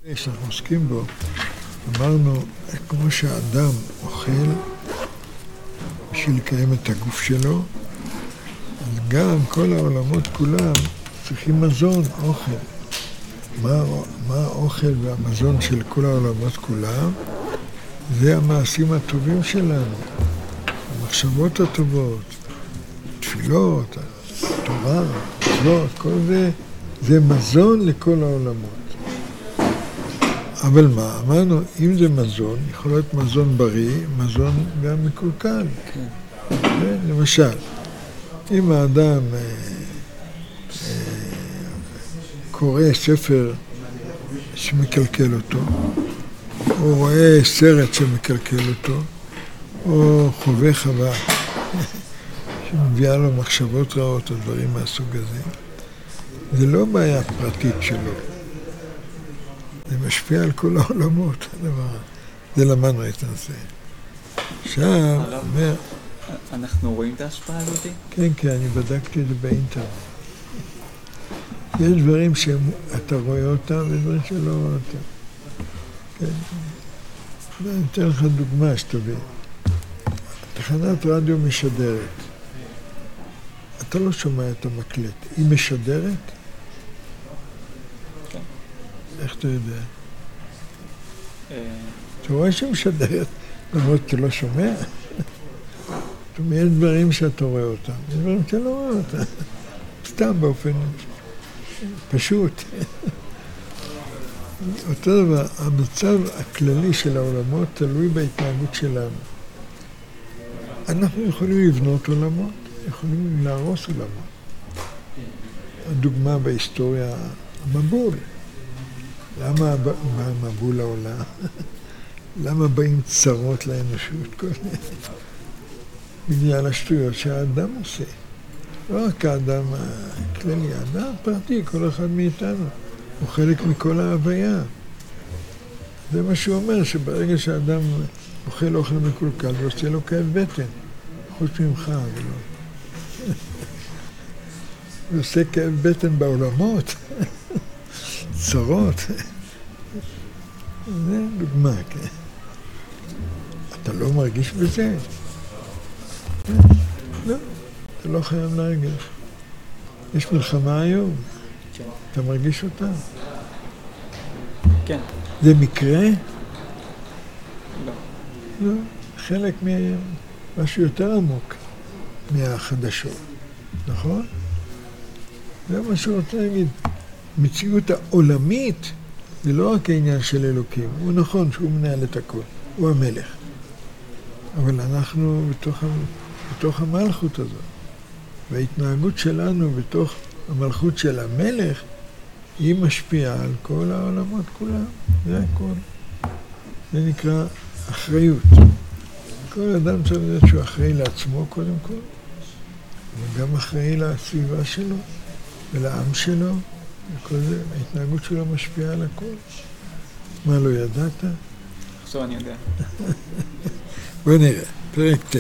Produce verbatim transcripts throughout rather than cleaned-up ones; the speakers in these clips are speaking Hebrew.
שאנחנו עוסקים בו, אמרנו, כמו שהאדם אוכל בשביל לקיים את הגוף שלו, אז גם כל העולמות כולם צריכים מזון, אוכל. מה, מה האוכל והמזון של כל העולמות כולם? זה המעשים הטובים שלנו, המחשבות הטובות, תפילות, תורה, תפילות, כל זה, זה מזון לכל העולמות. אבל מה, אמרנו, אם זה מזון, יכול להיות מזון בריא, מזון גם מקולקל. כן. למשל, אם האדם אה, אה, קורא ספר שמקלקל אותו, או רואה סרט שמקלקל אותו, או חווה חווה שמביאה לו מחשבות רעות או דברים מהסוג הזה, זה לא בעיה פרטית שלו. זה משפיע על כל העולמות, זה למדנו את הנושא. עכשיו, אומר... אנחנו רואים את ההשפעה הזאת? כן, כן, אני בדקתי את זה באינטרנט. יש דברים שאתה רואה אותם ודברים שלא רואה אותם. כן. אני אתן לך דוגמה שתבין. תחנת רדיו משדרת. אתה לא שומע את המקלט. היא משדרת? איך אתה יודע? אתה רואה שהיא משדרת, למרות שאתה לא שומע. זאת אומרת, יש דברים שאתה רואה אותם, יש דברים שאתה לא רואה אותם. סתם באופן פשוט. אותו דבר, המצב הכללי של העולמות תלוי בהתנהגות שלנו. אנחנו יכולים לבנות עולמות, יכולים להרוס עולמות. הדוגמה בהיסטוריה, המבול. למה המבול העולם? למה באים צרות לאנושות? כל מיני. בגלל השטויות שהאדם עושה. לא רק האדם הכללי, האדם פרטי, כל אחד מאיתנו. הוא חלק מכל ההוויה. זה מה שהוא אומר, שברגע שהאדם אוכל אוכל מקולקל, הוא עושה לו כאב בטן. חוץ ממך, ולא. הוא עושה כאב בטן בעולמות. צרות. זה דוגמה, כן. אתה לא מרגיש בזה? לא, אתה לא חייב להרגיש. יש מלחמה היום. כן. אתה מרגיש אותה? כן. זה מקרה? לא. לא, חלק ממשהו יותר עמוק מהחדשות, נכון? זה מה שהוא רוצה להגיד. המציאות העולמית זה לא רק העניין של אלוקים, הוא נכון שהוא מנהל את הכל, הוא המלך. אבל אנחנו בתוך, בתוך המלכות הזאת, וההתנהגות שלנו בתוך המלכות של המלך, היא משפיעה על כל העולמות כולם, זה הכל. זה נקרא אחריות. כל אדם צריך לדעת שהוא אחראי לעצמו קודם כל, וגם אחראי לסביבה שלו ולעם שלו. וכל זה, ההתנהגות שלו משפיעה על הכל. מה, לא ידעת? עכשיו אני יודע. בוא נראה, פרק ט'.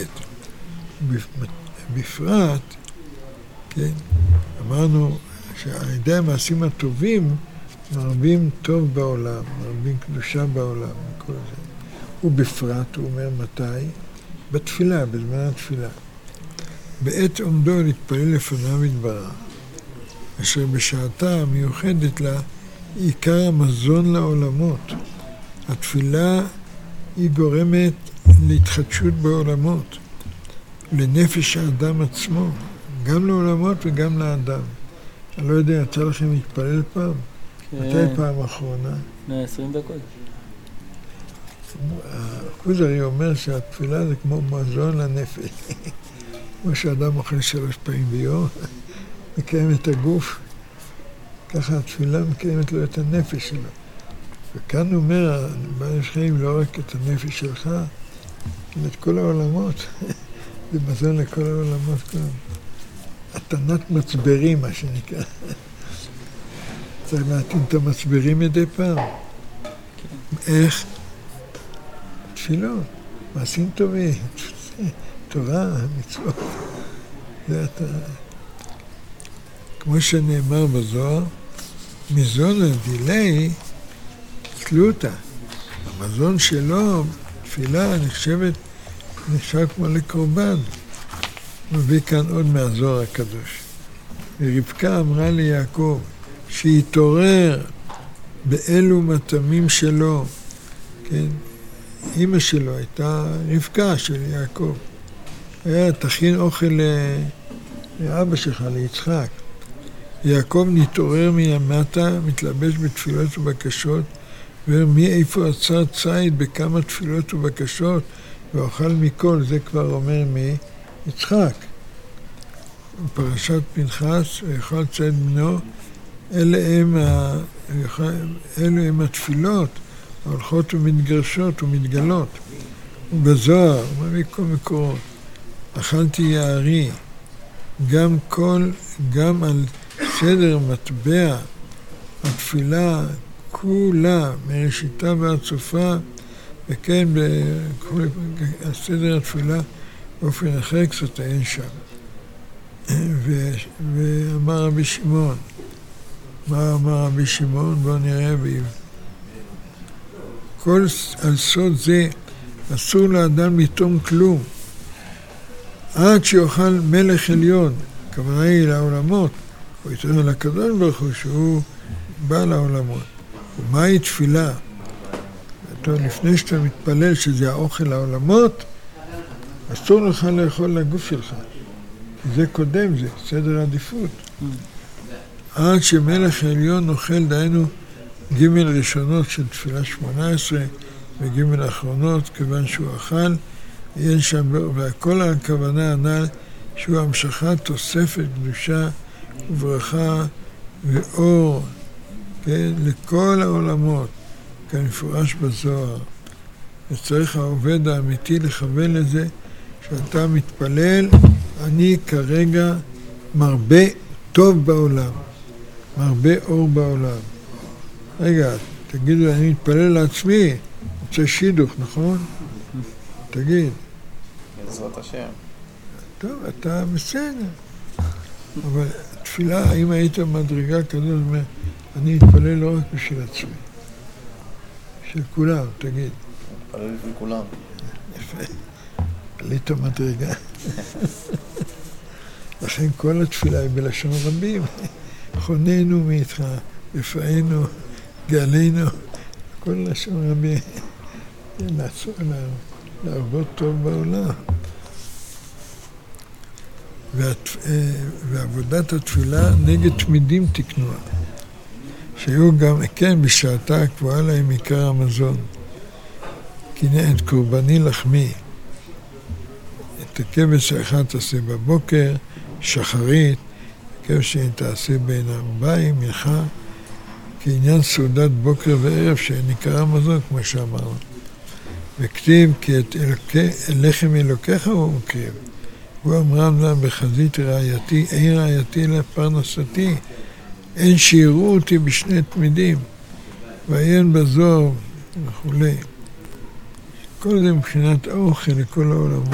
בפרט, כן, אמרנו שעל ידי המעשים הטובים מרבים טוב בעולם, מרבים קדושה בעולם, וכל זה. ובפרט, הוא אומר מתי? בתפילה, בזמן התפילה. בעת עומדו להתפלל לפניו יתברך. אשר בשעתה המיוחדת לה עיקר המזון לעולמות. התפילה היא גורמת להתחדשות בעולמות, לנפש האדם עצמו, גם לעולמות וגם לאדם. אני לא יודע, יצא לכם להתפלל פעם? מתי פעם האחרונה? לפני עשרים דקות. הכוזרי אומר שהתפילה זה כמו מזון לנפש. כמו שאדם אוכל שלוש פעמים ביום. מקיים את הגוף, ככה התפילה מקיימת לו את הנפש שלו. וכאן הוא אומר, בעל יש חיים לא רק את הנפש שלך, אלא את כל העולמות. זה מזון לכל העולמות כאן. התנת מצברים, מה שנקרא. צריך להתאים את המצברים מדי פעם. איך? תפילות, מעשים טובים, תורה, מצוות. זה אתה... כמו שנאמר בזוהר, מזון הדילי בתלותא. המזון שלו, תפילה, נחשבת, נחשב כמו לקורבן. מביא כאן עוד מהזוהר הקדוש. ורבקה אמרה ליעקב, שיתעורר באלו מטעמים שלו. כן? אמא שלו הייתה רבקה של יעקב. היה תכין אוכל לאבא שלך, ליצחק. יעקב נתעורר מימתה, מתלבש בתפילות ובקשות, ומאיפה עצר ציד בכמה תפילות ובקשות, ואוכל מכל, זה כבר אומר מי? יצחק. פרשת פנחס, ויאכל ציד בנו, אלה הם, ה... אלה הם התפילות, ההולכות ומתגרשות ומתגלות. ובזוהר, הוא מביא כל מקורות. אכלתי יערי, גם כל, גם על סדר מטבע, התפילה כולה, מראשיתה ועד סופה, וכן בכל סדר התפילה, באופן אחר קצת אין שם. ו, ואמר רבי שמעון, מה אמר רבי שמעון? בואו נראה ביב. כל על סוד זה אסור לאדם לטעום כלום, עד שיאכל מלך עליון, הכוונה היא לעולמות, הוא ייתן על הקדוש ברוך הוא שהוא בא לעולמות. ומהי תפילה? לפני שאתה מתפלל שזה האוכל לעולמות, אסור לך לאכול לגוף שלך. זה קודם, זה סדר עדיפות. עד שמלך העליון אוכל, דהיינו ג' ראשונות של תפילה שמונה עשרה וג' אחרונות, כיוון שהוא אכל, אין שם, והכל הכוונה הנ"ל שהוא המשכת תוספת קדושה וברכה ואור, כן, לכל העולמות, כמפורש בזוהר. וצריך העובד האמיתי לכוון לזה, שאתה מתפלל, אני כרגע מרבה טוב בעולם, מרבה אור בעולם. רגע, תגידו, אני מתפלל לעצמי, רוצה שידוך, נכון? תגיד. בעזרת השם. טוב, אתה בסדר. אבל תפילה, אם היית מדרגה כזאת, אני מתפלל לא רק בשביל עצמי. של כולם, תגיד. מתפלל בשביל כולם. יפה. עלית מדרגה. לכן כל התפילה היא בלשון רבים. חוננו מאיתך, רפאנו, גאלנו, כל לשון רבים. לעצור לנו, לעבוד טוב בעולם. ועבודת התפילה נגד תמידים תקנוה. שהיו גם, כן, בשעתה הקבועה להם עיקר המזון. כי את קורבני לחמי. את הכבש האחד תעשה בבוקר, שחרית, הכבש שהיא תעשה בין ארבעים, מלחה, כעניין סעודת בוקר וערב שנקרא המזון, כמו שאמרנו. וכתיב, כי את אלוקי, לחם אלוקיך הוא מקריב. הוא אמרם לה בחזית רעייתי, אין רעייתי לפרנסתי, אין שיראו אותי בשני תמידים, ועיין בזוהר וכולי. כל זה מבחינת האוכל לכל העולמות.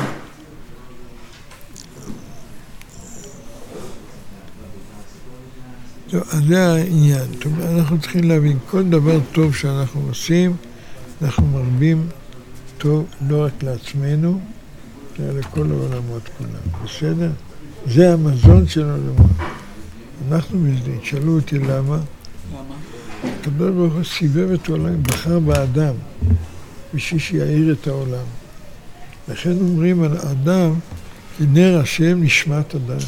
טוב, אז זה העניין. טוב, אנחנו צריכים להבין, כל דבר טוב שאנחנו עושים, אנחנו מרבים טוב לא רק לעצמנו, אלא לכל העולמות כולם. בסדר? זה המזון של העולמות. אנחנו מזדין, שאלו אותי למה. למה? הקדוש ברוך הוא סיבב את העולם, בחר באדם, בשביל שיעיר את העולם. לכן אומרים על האדם, כי נר השם נשמת אדם.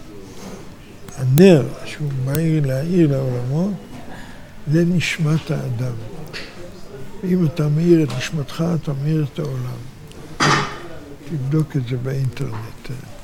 הנר שהוא מאיר להעיר לעולמות, זה נשמת האדם. אם אתה מאיר את נשמתך, אתה מאיר את העולם. תבדוק את זה באינטרנט.